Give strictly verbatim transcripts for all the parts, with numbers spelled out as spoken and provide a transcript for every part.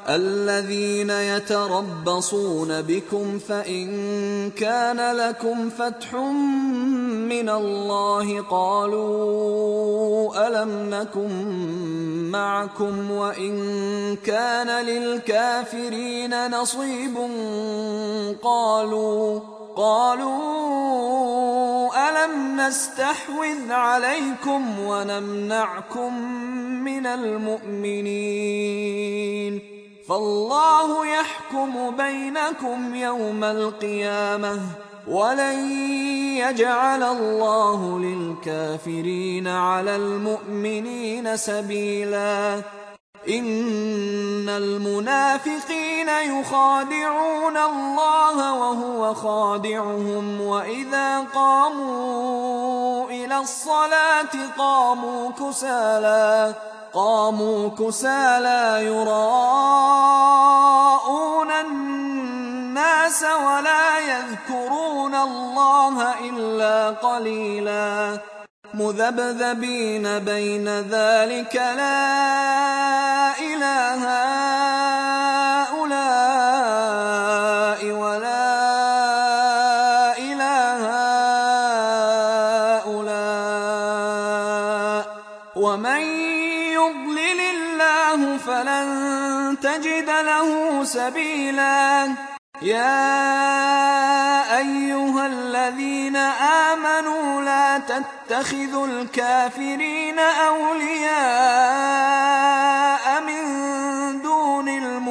الذين يتربصون بكم فإن كان لكم فتح من الله قالوا ألم نكن معكم وإن كان للكافرين نصيب قالوا قالوا ألم نستحوذ عليكم ونمنعكم من المؤمنين فالله يحكم بينكم يوم القيامة ولن يجعل الله للكافرين على المؤمنين سبيلا إن المنافقين يخادعون الله وهو خادعهم وإذا قاموا إلى الصلاة قاموا كسالى قاموا كسالى يراءون الناس ولا يذكرون الله إلا قليلا مذبذبين بين ذلك لا إله هؤلاء ولا إله هؤلاء ومن يضلل الله فلن تجد له سبيلا يا أيها الذين آمنوا لا تتخذوا الكافرين أولياء من دون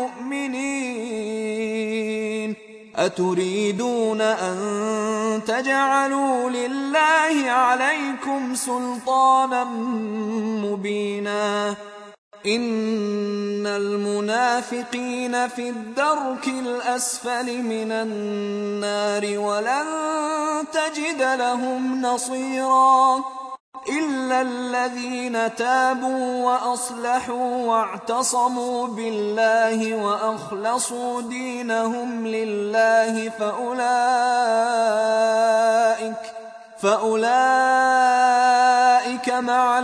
المؤمنين أتريدون أن تجعلوا لله عليكم سلطانا مبينا إن المنافقين في الدرك الأسفل من النار ولن تجد لهم نصيرا إلا الذين تابوا وأصلحوا واعتصموا بالله وأخلصوا دينهم لله فأولئك فأولئك مع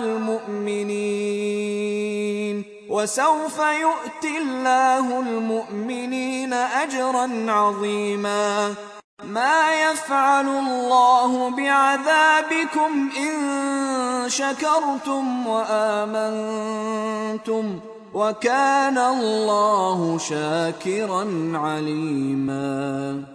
المؤمنين وسوف يؤتي الله المؤمنين أجرا عظيما ما يفعل الله بعذابكم إن شكرتم وآمنتم وكان الله شاكرا عليما.